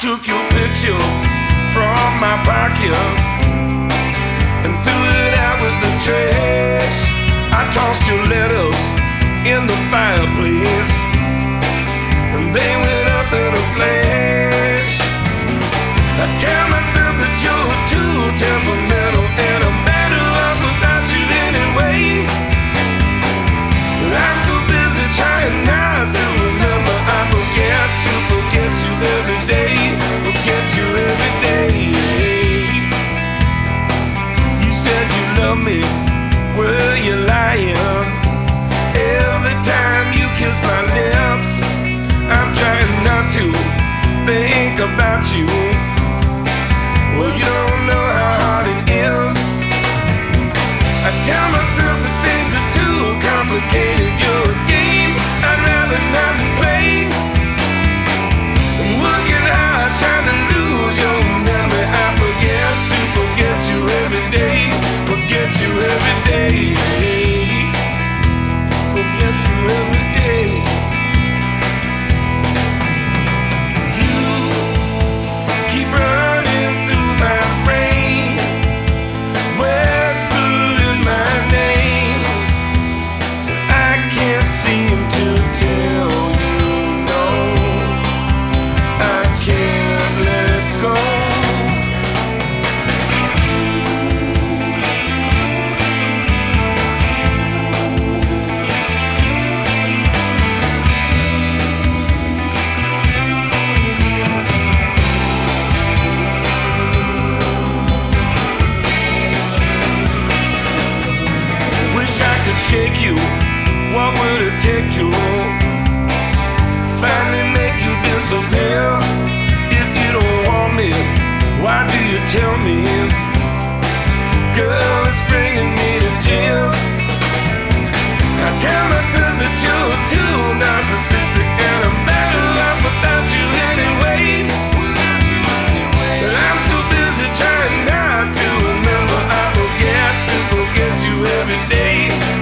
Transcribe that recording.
took your picture from my pocket and threw it out with the trash. I tossed your letters in the fireplace and they went up in a flash. I tell myself that you're too temperamental and I'm better off without you anyway. But I'm so busy trying not to remember. I forget to forget you every day. Forget you every day. You said you love me, were you lying? Every time you kiss my lips, I'm trying not to think about you. Well, you don't know how hard it is. I tell myself that things are too complicated. You're a game I'd rather not play. And working hard trying to lose your memory. I forget to forget you every day. Forget you every day. Forget you every day. You keep running through my brain, whispering my name. I can't seem to tell you no. I can't let go. Wish I could shake you. What would it take to finally make you disappear? If you don't want me, why do you tell me? Girl, it's bringing me to tears. I tell myself that you're too narcissistic and I'm better off without you anyway. But I'm so busy trying not to remember. I forget to forget you every day.